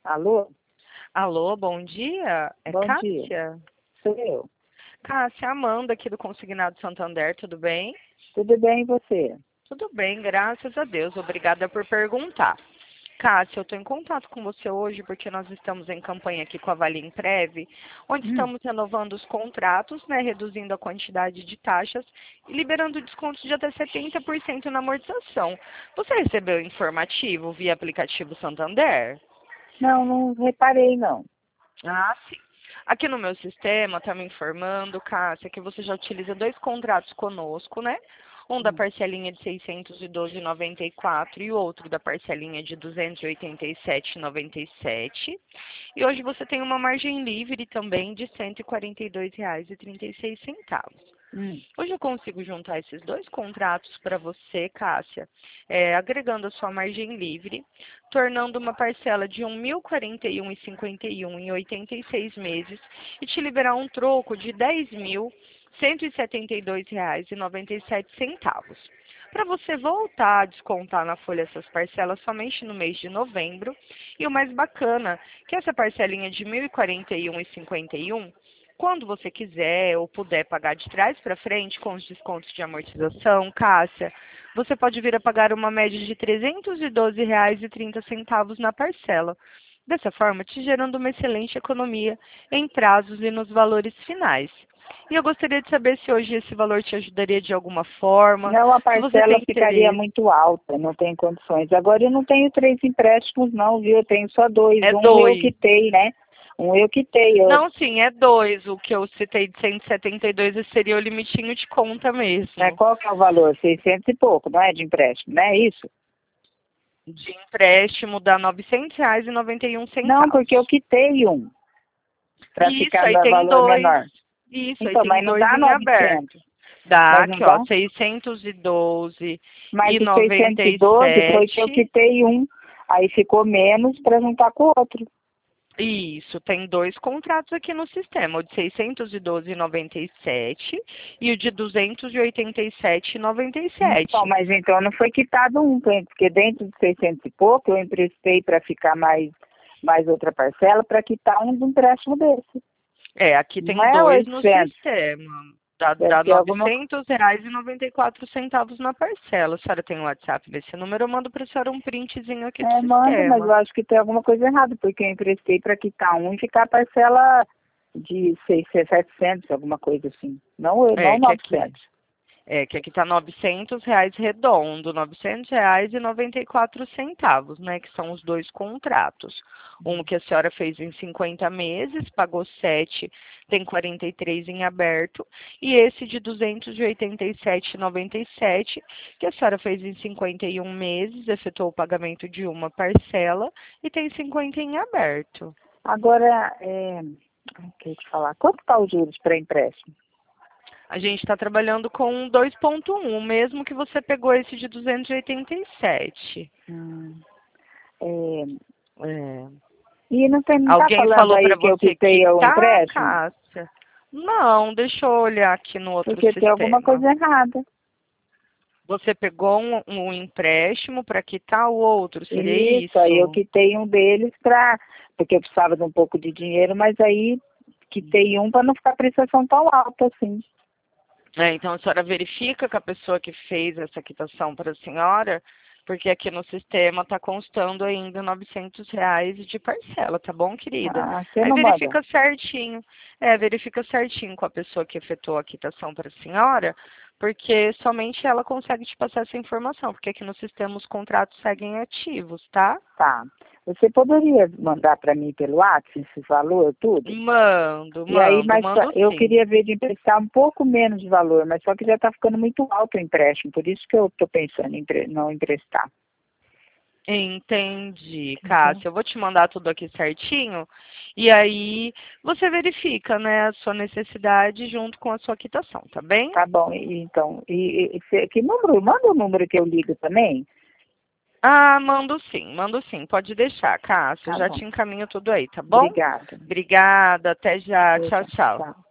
Alô? Alô, bom dia. É Bom dia. Cássia? Sou eu. Cássia, Amanda aqui do Consignado Santander, tudo bem? Tudo bem e você? Tudo bem, graças a Deus. Obrigada por perguntar. Cássia, eu estou em contato com você hoje porque nós estamos em campanha aqui com a Vale Imprev, onde Hum. estamos renovando os contratos, né, reduzindo a quantidade de taxas e liberando descontos de até 70% na amortização. Você recebeu o informativo via aplicativo Santander? Não reparei, não. Ah, sim. Aqui no meu sistema está me informando, Cássia, que você já utiliza dois contratos conosco, né? Um da Hum. parcelinha de 612,94 e o outro da parcelinha de 287,97. E hoje você tem uma margem livre também de R$ 142,36. Hum. Hoje eu consigo juntar esses dois contratos para você, Cássia, agregando a sua margem livre, tornando uma parcela de R$ 1.041,51 em 86 meses e te liberar um troco de R$ 10.172,97. Para você voltar a descontar na folha essas parcelas somente no mês de novembro. E o mais bacana, que essa parcelinha de R$ 1.041,51, quando você quiser ou puder pagar de trás para frente com os descontos de amortização, Cássia, você pode vir a pagar uma média de R$ 312,30 na parcela. Dessa forma, te gerando uma excelente economia em prazos e nos valores finais. E eu gostaria de saber se hoje esse valor te ajudaria de alguma forma, Não, a se você parcela tem ficaria interesse. muito alta, não tem condições. Agora eu não tenho 3 empréstimos, não, viu? Eu tenho só 2. É Um eu 2. quitei, né? Um eu quitei. Não, sim, é 2. O que eu citei de 172 esse seria o limitinho de conta mesmo. Qual que é o valor? 600 e pouco, não é de empréstimo, não é isso? De empréstimo dá R$ 900,91. Não, porque eu quitei um, para Isso, ficar aí no tem valor dois. menor. Isso, aí Então, tem mas não dois dá em 900. aberto. Dá Mas não aqui, ó, dá? Mas o 612 foi que eu 612,97. quitei um, aí ficou menos para juntar com o outro. Isso, tem dois contratos aqui no sistema, o de 612,97 e o de 287,97. Então, mas então não foi quitado um, porque dentro de 600 e pouco eu emprestei para ficar mais outra parcela para quitar um do empréstimo desse. Aqui Não tem é dois no 800, sistema. Dá deve R$ ser alguma coisa. 900,94 na parcela. A senhora tem o WhatsApp desse número? Eu mando para a senhora um printzinho aqui do Manda, mas eu sistema. acho que tem alguma coisa errada, porque eu emprestei para quitar um e ficar a parcela de 600, 700, alguma coisa assim. Não É, que aqui 900. que aqui tá R$ 900 redondo, R$ 900,94, né? Que são os dois contratos. Um que a senhora fez em 50 meses, pagou 7, tem 43 em aberto. E esse de 287,97, que a senhora fez em 51 meses, efetuou o pagamento de uma parcela e tem 50 em aberto. Agora, queria te falar, quanto está os juros para empréstimo? A gente está trabalhando com 2,1, mesmo que você pegou esse de 287. Hum, é, É. e não está Alguém falando falou para aí que eu você quitei o quitar, empréstimo? Cássia? Não, deixa eu olhar aqui no outro Porque tem alguma sistema. coisa errada. Você pegou um empréstimo para quitar o outro, seria Isso, aí eu isso? quitei um deles porque eu precisava de um pouco de dinheiro, mas aí quitei um para não ficar a prestação tão alta assim. Então a senhora verifica com a pessoa que fez essa quitação para a senhora, porque aqui no sistema está constando ainda R$ 900 de parcela, tá bom, querida? Ah, você Aí não manda. verifica certinho com a pessoa que efetuou a quitação para a senhora, porque somente ela consegue te passar essa informação, porque aqui no sistema os contratos seguem ativos, tá? Tá. Você poderia mandar para mim pelo WhatsApp esse valor, tudo? Mando, E aí, mando, mas mando eu sim. queria ver de emprestar um pouco menos de valor, mas só que já está ficando muito alto o empréstimo, por isso que eu estou pensando em não emprestar. Entendi, Entendeu? Cássia. Eu vou te mandar tudo aqui certinho e aí você verifica, né, a sua necessidade junto com a sua quitação, tá bem? Tá bom, então, que número? Manda o número que eu ligo também? Ah, mando sim. Pode deixar, Cássia. Eu Tá já bom. te encaminho tudo aí, tá bom? Obrigada. Obrigada, até já. Tchau, tchau. Tchau.